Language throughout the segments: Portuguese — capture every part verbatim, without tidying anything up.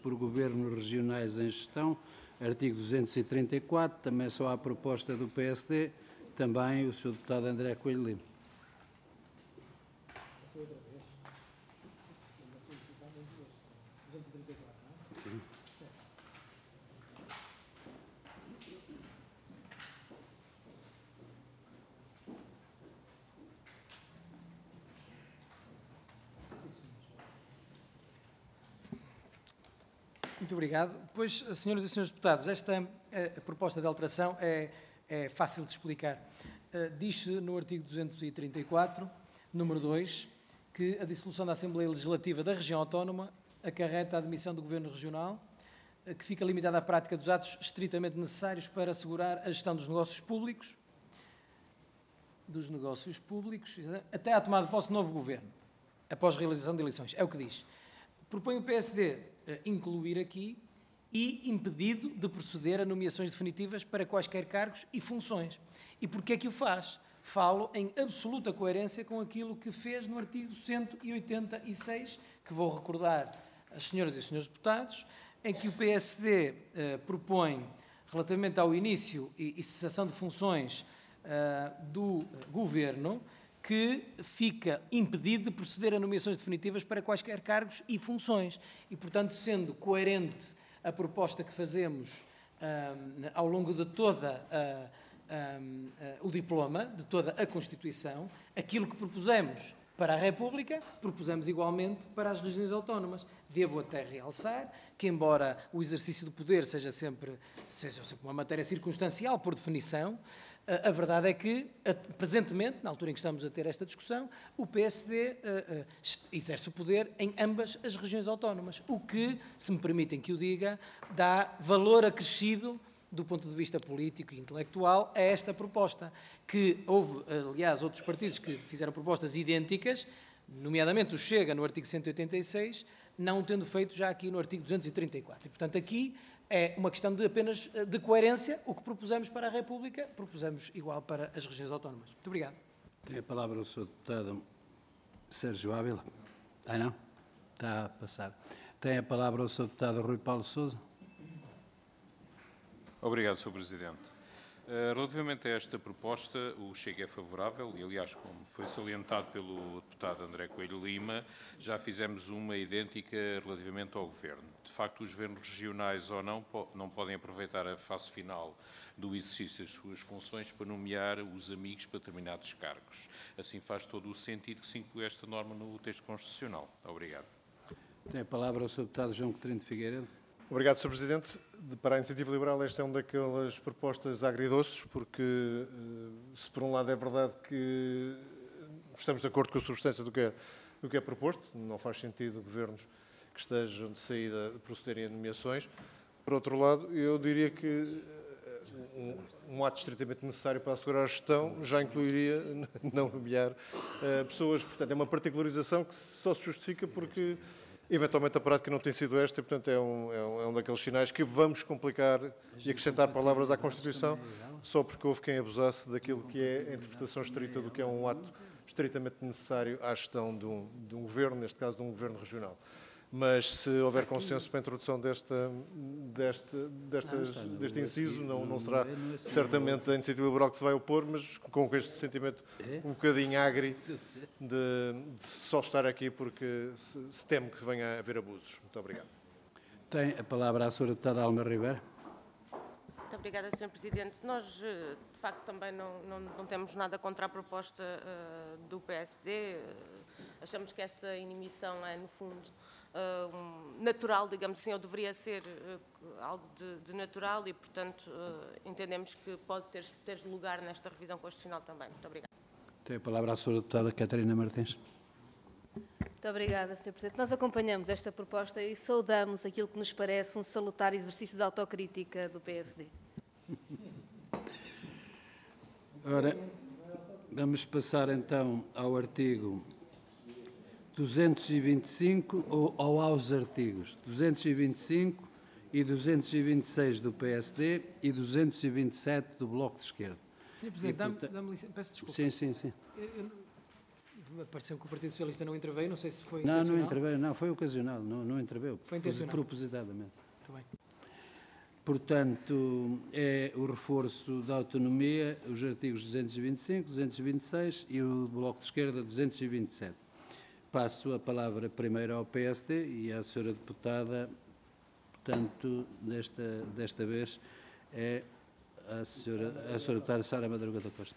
por governos regionais em gestão, artigo duzentos e trinta e quatro, também só há proposta do P S D, também o senhor Deputado André Coelho Lima. Sim. Muito obrigado. Pois, senhoras e senhores deputados, esta a, a proposta de alteração é, é fácil de explicar. Uh, Diz-se no artigo duzentos e trinta e quatro, número dois, que a dissolução da Assembleia Legislativa da região autónoma acarreta a admissão do Governo Regional, uh, que fica limitada à prática dos atos estritamente necessários para assegurar a gestão dos negócios públicos, dos negócios públicos, até à tomada de posse do novo Governo, após a realização de eleições. É o que diz. Propõe o P S D incluir aqui e impedido de proceder a nomeações definitivas para quaisquer cargos e funções. E porquê é que o faz? Falo em absoluta coerência com aquilo que fez no artigo cento e oitenta e seis, que vou recordar às senhoras e aos senhores deputados, em que o P S D eh, propõe, relativamente ao início e, e cessação de funções eh, do Governo, que fica impedido de proceder a nomeações definitivas para quaisquer cargos e funções. E, portanto, sendo coerente a proposta que fazemos um, ao longo de toda a, um, a, o diploma, de toda a Constituição, aquilo que propusemos para a República, propusemos igualmente para as regiões autónomas. Devo até realçar que, embora o exercício do poder seja sempre, seja sempre uma matéria circunstancial, por definição, a, a verdade é que, a, presentemente, na altura em que estamos a ter esta discussão, o P S D a, a, exerce o poder em ambas as regiões autónomas, o que, se me permitem que o diga, dá valor acrescido do ponto de vista político e intelectual, a esta proposta, que houve, aliás, outros partidos que fizeram propostas idênticas, nomeadamente o Chega, no artigo cento e oitenta e seis, não tendo feito já aqui no artigo duzentos e trinta e quatro. E, portanto, aqui é uma questão de apenas de coerência. O que propusemos para a República, propusemos igual para as regiões autónomas. Muito obrigado. Tem a palavra o senhor Deputado Sérgio Ávila. Ah, não? Está a passar. Tem a palavra o senhor Deputado Rui Paulo Sousa. Obrigado, senhor Presidente. Relativamente a esta proposta, o Chega é favorável e, aliás, como foi salientado pelo deputado André Coelho Lima, já fizemos uma idêntica relativamente ao Governo. De facto, os governos regionais ou não, não podem aproveitar a fase final do exercício das suas funções para nomear os amigos para determinados cargos. Assim faz todo o sentido que se inclui esta norma no texto constitucional. Obrigado. Tem a palavra o senhor Deputado João Coutinho de Figueiredo. Obrigado, senhor Presidente. Para a Iniciativa Liberal, esta é uma daquelas propostas agridoces, porque, se por um lado é verdade que estamos de acordo com a substância do que é, do que é proposto, não faz sentido governos que estejam de saída procederem a nomeações. Por outro lado, eu diria que um, um ato estritamente necessário para assegurar a gestão já incluiria não nomear uh, pessoas. Portanto, é uma particularização que só se justifica porque eventualmente a prática não tem sido esta e, portanto, é um, é, um, é um daqueles sinais que vamos complicar e acrescentar palavras à Constituição só porque houve quem abusasse daquilo que é a interpretação estrita do que é um ato estritamente necessário à gestão de um, de um governo, neste caso de um governo regional. Mas se houver consenso para a introdução desta, desta, destas, deste inciso, não, não será certamente a Iniciativa Liberal que se vai opor, mas com este sentimento um bocadinho agri de, de só estar aqui porque se, se teme que venha a haver abusos. Muito obrigado. Tem a palavra a senhora Deputada Alma Ribeiro. Muito obrigada, senhor Presidente. Nós, de facto, também não, não, não temos nada contra a proposta uh, do P S D. Uh, achamos que essa inimição é, no fundo, uh, um, natural, digamos assim, ou deveria ser uh, algo de, de natural e, portanto, uh, entendemos que pode ter, ter lugar nesta revisão constitucional também. Muito obrigada. Tem a palavra a senhora Deputada Catarina Martins. Muito obrigada, senhor Presidente. Nós acompanhamos esta proposta e saudamos aquilo que nos parece um salutar exercício de autocrítica do P S D. Ora, vamos passar então ao artigo duzentos e vinte e cinco, ou, ou aos artigos duzentos e vinte e cinco e duzentos e vinte e seis do P S D e duzentos e vinte e sete do Bloco de Esquerda. senhor Presidente, dá-me dá licença, peço desculpa. Sim, sim, sim. Eu, eu pareceu que o Partido Socialista não interveio, não sei se foi Não, não intencional. interveio, não, foi ocasional, não, não interveio. Foi intencional. Propositadamente. Muito bem. Portanto, é o reforço da autonomia, os artigos duzentos e vinte e cinco, duzentos e vinte e seis e o Bloco de Esquerda duzentos e vinte e sete. Passo a palavra primeiro ao P S D e à senhora deputada, portanto, desta, desta vez é a senhora, a senhora deputada Sara Madruga da Costa.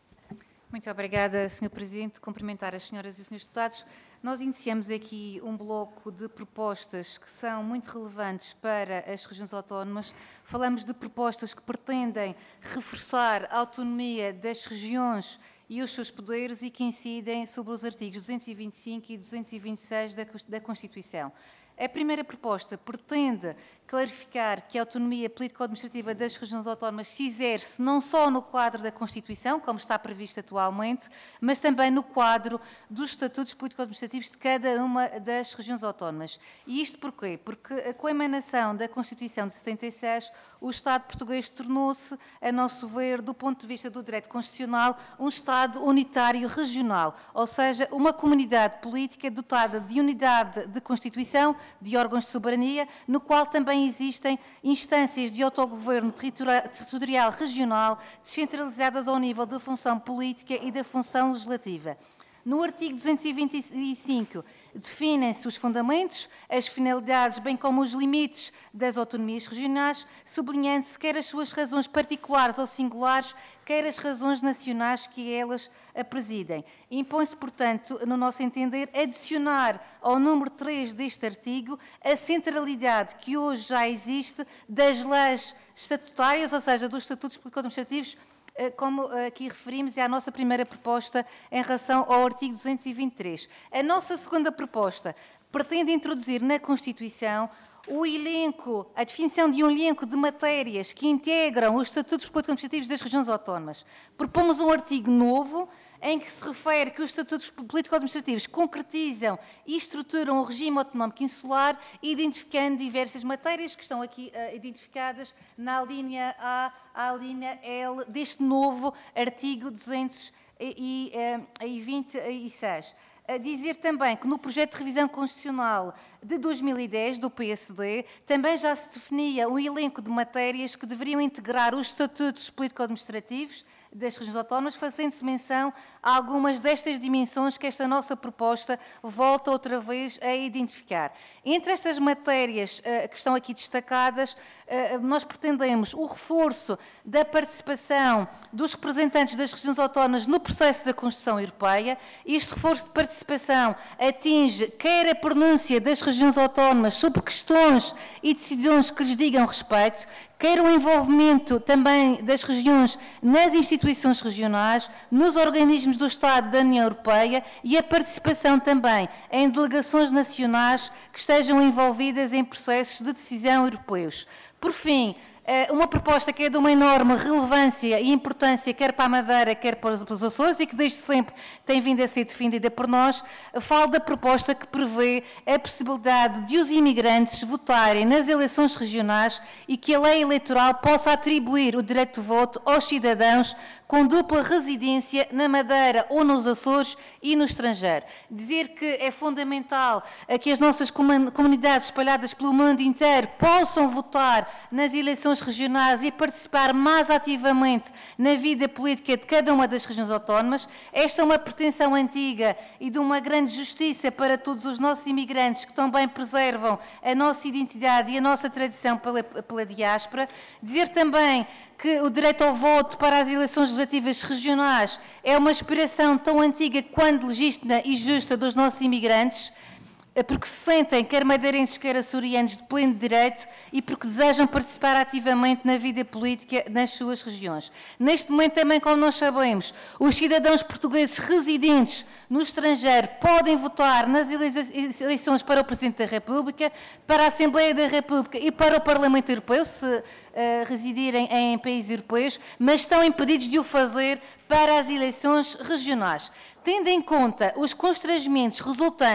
Muito obrigada, senhor Presidente. Cumprimentar as senhoras e senhores deputados. Nós iniciamos aqui um bloco de propostas que são muito relevantes para as regiões autónomas. Falamos de propostas que pretendem reforçar a autonomia das regiões e os seus poderes e que incidem sobre os artigos duzentos e vinte e cinco e duzentos e vinte e seis da Constituição. A primeira proposta pretende clarificar que a autonomia político-administrativa das regiões autónomas se exerce não só no quadro da Constituição, como está previsto atualmente, mas também no quadro dos estatutos político-administrativos de cada uma das regiões autónomas. E isto porquê? Porque com a emanação da Constituição de setenta e seis, o Estado português tornou-se, a nosso ver, do ponto de vista do direito constitucional, um Estado unitário regional, ou seja, uma comunidade política dotada de unidade de Constituição, de órgãos de soberania, no qual também existem instâncias de autogoverno territorial regional descentralizadas ao nível da função política e da função legislativa. No artigo duzentos e vinte e cinco, definem-se os fundamentos, as finalidades, bem como os limites das autonomias regionais, sublinhando-se quer as suas razões particulares ou singulares, quer as razões nacionais que elas a presidem. Impõe-se, portanto, no nosso entender, adicionar ao número três deste artigo a centralidade que hoje já existe das leis estatutárias, ou seja, dos estatutos político-administrativos, como aqui referimos, é a nossa primeira proposta em relação ao artigo duzentos e vinte e três. A nossa segunda proposta pretende introduzir na Constituição o elenco, a definição de um elenco de matérias que integram os estatutos político-administrativos das regiões autónomas. Propomos um artigo novo em que se refere que os estatutos político-administrativos concretizam e estruturam o regime autonómico insular, identificando diversas matérias que estão aqui uh, identificadas na linha A à linha L deste novo artigo duzentos e vinte e seis. A dizer também que no projeto de revisão constitucional de dois mil e dez, do P S D, também já se definia um elenco de matérias que deveriam integrar os estatutos político-administrativos das regiões autónomas, fazendo-se menção a algumas destas dimensões que esta nossa proposta volta outra vez a identificar. Entre estas matérias uh, que estão aqui destacadas, uh, nós pretendemos o reforço da participação dos representantes das regiões autónomas no processo da Constituição Europeia. Este reforço de participação atinge quer a pronúncia das regiões autónomas sobre questões e decisões que lhes digam respeito, quer o envolvimento também das regiões nas instituições regionais, nos organismos do Estado da União Europeia e a participação também em delegações nacionais que estejam envolvidas em processos de decisão europeus. Por fim, uma proposta que é de uma enorme relevância e importância, quer para a Madeira, quer para os Açores, e que desde sempre tem vindo a ser defendida por nós, falo da proposta que prevê a possibilidade de os imigrantes votarem nas eleições regionais e que a lei eleitoral possa atribuir o direito de voto aos cidadãos com dupla residência na Madeira ou nos Açores e no estrangeiro. Dizer que é fundamental que as nossas comunidades espalhadas pelo mundo inteiro possam votar nas eleições regionais e participar mais ativamente na vida política de cada uma das regiões autónomas. Esta é uma pretensão antiga e de uma grande justiça para todos os nossos imigrantes que também preservam a nossa identidade e a nossa tradição pela, pela diáspora. Dizer também que o direito ao voto para as eleições legislativas regionais é uma aspiração tão antiga quanto legítima e justa dos nossos imigrantes, porque se sentem, quer madeirenses, quer açorianos, de pleno direito e porque desejam participar ativamente na vida política nas suas regiões. Neste momento também, como nós sabemos, os cidadãos portugueses residentes no estrangeiro podem votar nas eleições para o Presidente da República, para a Assembleia da República e para o Parlamento Europeu, se uh, residirem em países europeus, mas estão impedidos de o fazer para as eleições regionais. Tendo em conta os constrangimentos resultantes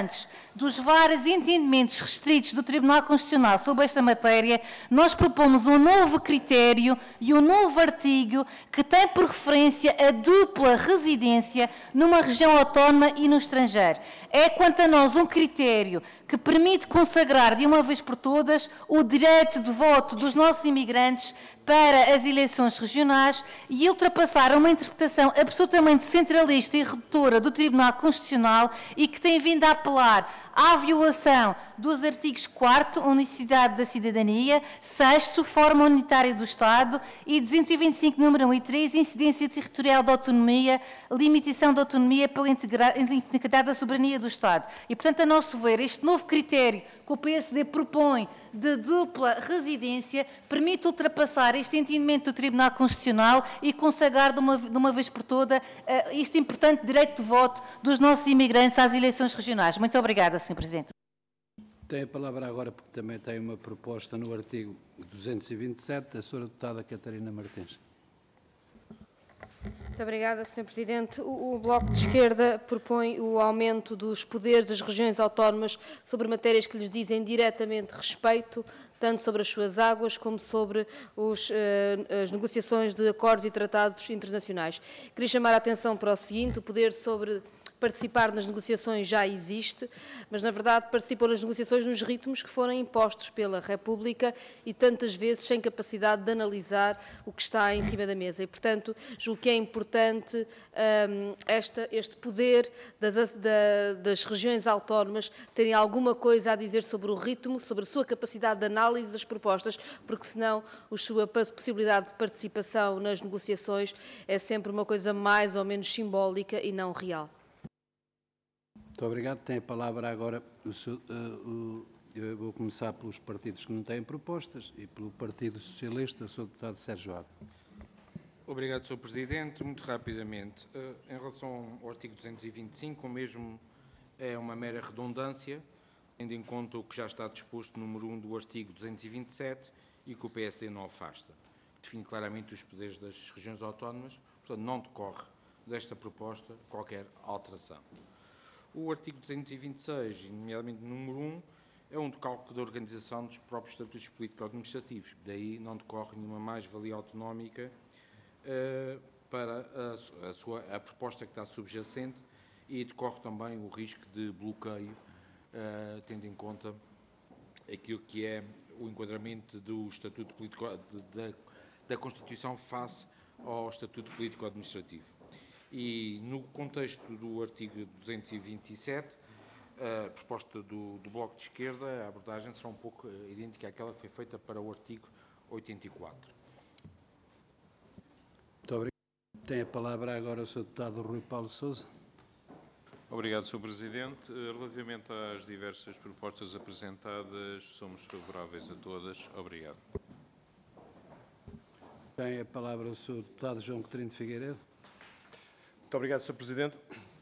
dos vários entendimentos restritos do Tribunal Constitucional sobre esta matéria, nós propomos um novo critério e um novo artigo que tem por referência a dupla residência numa região autónoma e no estrangeiro. É, quanto a nós, um critério que permite consagrar de uma vez por todas o direito de voto dos nossos imigrantes para as eleições regionais e ultrapassar uma interpretação absolutamente centralista e redutora do Tribunal Constitucional e que tem vindo a apelar à violação dos artigos quarto, unicidade da cidadania, sexto, forma unitária do Estado e duzentos e vinte e cinco, número um e três, incidência territorial da autonomia, limitação da autonomia pela integridade da soberania do Estado. E, portanto, a nosso ver, este novo critério que o P S D propõe de dupla residência permite ultrapassar este entendimento do Tribunal Constitucional e consagrar de uma, de uma vez por toda uh, este importante direito de voto dos nossos imigrantes às eleições regionais. Muito obrigada, senhor Presidente. Tem a palavra agora, porque também tem uma proposta no artigo duzentos e vinte e sete, da senhora deputada Catarina Martins. Muito obrigada, senhor Presidente. O, o Bloco de Esquerda propõe o aumento dos poderes das regiões autónomas sobre matérias que lhes dizem diretamente respeito, tanto sobre as suas águas como sobre os, eh, as negociações de acordos e tratados internacionais. Queria chamar a atenção para o seguinte: o poder sobre participar nas negociações já existe, mas, na verdade, participam nas negociações nos ritmos que foram impostos pela República e, tantas vezes, sem capacidade de analisar o que está em cima da mesa. E, portanto, julgo que é importante um, esta, este poder das, da, das regiões autónomas terem alguma coisa a dizer sobre o ritmo, sobre a sua capacidade de análise das propostas, porque, senão, a sua possibilidade de participação nas negociações é sempre uma coisa mais ou menos simbólica e não real. Muito obrigado. Tem a palavra agora, o, uh, o, eu vou começar pelos partidos que não têm propostas e pelo Partido Socialista, o senhor deputado Sérgio Abe. Obrigado, senhor Presidente. Muito rapidamente, uh, em relação ao artigo duzentos e vinte e cinco, o mesmo é uma mera redundância, tendo em conta o que já está disposto no número um do artigo duzentos e vinte e sete e que o P S D não afasta, que define claramente os poderes das regiões autónomas, portanto não decorre desta proposta qualquer alteração. O artigo duzentos e vinte e seis, nomeadamente no número um, é um decálculo da organização dos próprios estatutos político-administrativos. Daí não decorre nenhuma mais-valia autonómica uh, para a, a, sua, a proposta que está subjacente e decorre também o risco de bloqueio, uh, tendo em conta aquilo que é o enquadramento do estatuto político, de, de, da Constituição face ao estatuto político-administrativo. E, no contexto do artigo duzentos e vinte e sete, a proposta do, do Bloco de Esquerda, a abordagem será um pouco idêntica àquela que foi feita para o artigo oitenta e quatro. Muito obrigado. Tem a palavra agora o senhor deputado Rui Paulo Sousa. Obrigado, senhor Presidente. Relativamente às diversas propostas apresentadas, somos favoráveis a todas. Obrigado. Tem a palavra o senhor deputado João Coutinho de Figueiredo. Muito obrigado, senhor Presidente.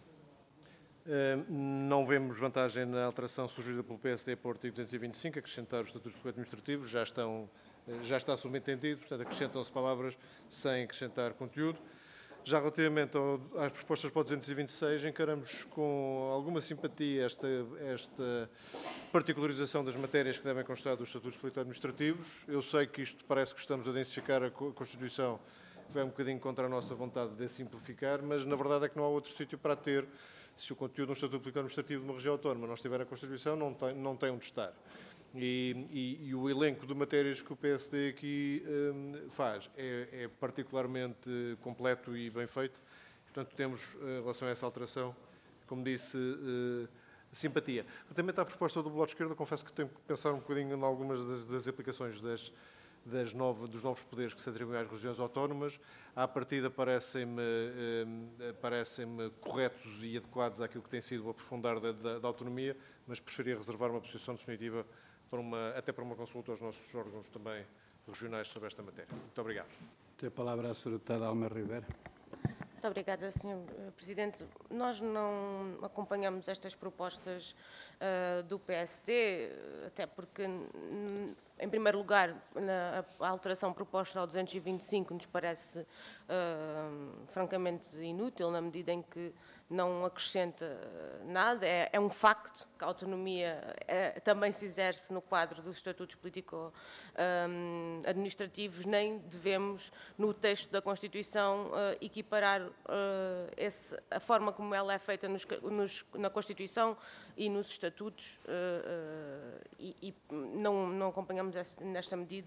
Não vemos vantagem na alteração sugerida pelo P S D para o artigo duzentos e vinte e cinco, acrescentar os estatutos administrativos, já, estão, já está subentendido, portanto acrescentam-se palavras sem acrescentar conteúdo. Já relativamente ao, às propostas para o duzentos e vinte e seis, encaramos com alguma simpatia esta, esta particularização das matérias que devem constar dos estatutos político-administrativos. Eu sei que isto parece que estamos a densificar a Constituição, vai um bocadinho contra a nossa vontade de simplificar, mas na verdade é que não há outro sítio para ter. Se o conteúdo de um estatuto político-administrativo de uma região autónoma não estiver na Constituição, não tem, não tem onde estar. E, e, e o elenco de matérias que o P S D aqui um, faz é, é particularmente completo e bem feito. Portanto, temos, em relação a essa alteração, como disse, uh, simpatia. Relativamente à proposta do Bloco de Esquerda, confesso que tenho que pensar um bocadinho em algumas das, das aplicações das Das nove, dos novos poderes que se atribuem às regiões autónomas. À partida parecem-me eh, parecem-me corretos e adequados àquilo que tem sido o aprofundar da, da, da autonomia, mas preferia reservar uma posição definitiva para uma, até para uma consulta aos nossos órgãos também regionais sobre esta matéria. Muito obrigado. Tem a palavra a senhora deputada Alma Ribeiro. Muito obrigada, senhor Presidente. Nós não acompanhamos estas propostas uh, do P S D, até porque, em primeiro lugar, na, a alteração proposta ao duzentos e vinte e cinco nos parece uh, francamente inútil, na medida em que não acrescenta nada, é, é um facto que a autonomia é, também se exerce no quadro dos estatutos político-administrativos, nem devemos, no texto da Constituição, uh, equiparar uh, esse, a forma como ela é feita nos, nos, na Constituição e nos estatutos, uh, uh, e, e não, não acompanhamos esse, nesta medida